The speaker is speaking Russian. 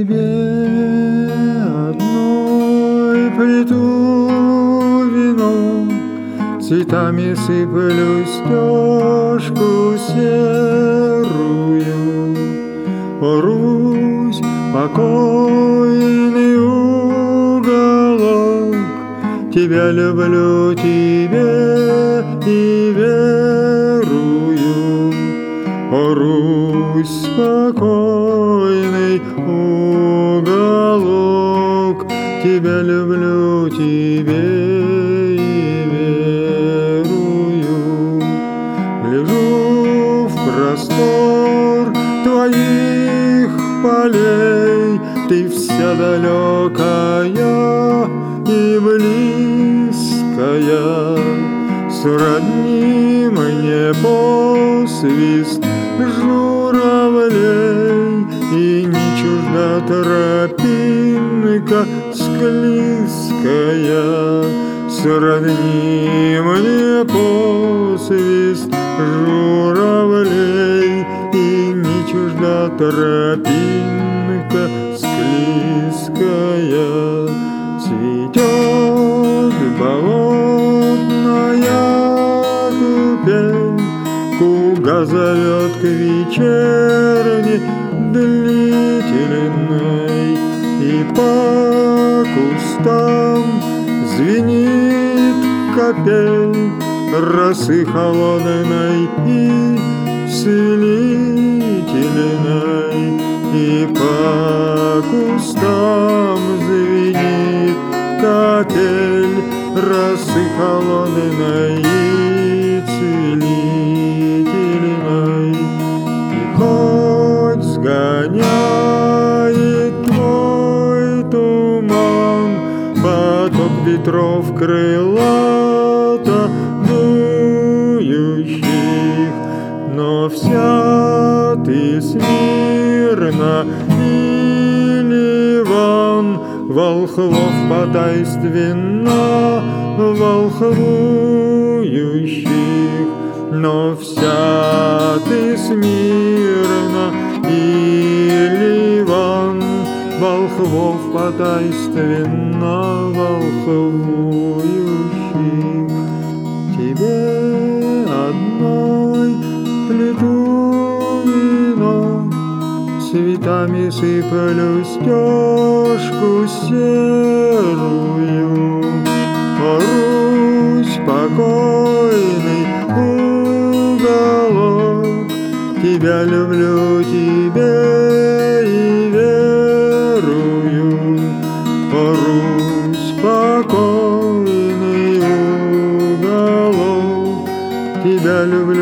тебе одной плиту вино, цветами сыплю стежку серую. О, Русь, покойный уголок, тебя люблю, тебе и верую. О, Русь, спокойный уголок, тебя люблю, тебе и верую. Гляжу в простор твоих полей, ты вся далекая и близкая. Сродни мне посвист журавлей, и не чужда тропинка склизкая. Сродни мне посвист журавлей, и не чужда тропинка склизкая. Цветет болотная купель, куга зовет к вечерне длительной, и по кустам звенит капель росы холодной и целительной, и по кустам звенит капель росы холодной и целительной. И хоть сгоняет твой туман поток ветров крылато дующих, но вся ты смирно, и Ливан волхвов потайственно волхвующих, но вся ты смирно, и Ливан волхвов потайственно волхвующих. Тебе одной плиту вино, цветами сыплю стежку серую. О, Русь, покойный уголок, тебя люблю, тебе и верую. О, Русь, спокойный уголок, тебя люблю.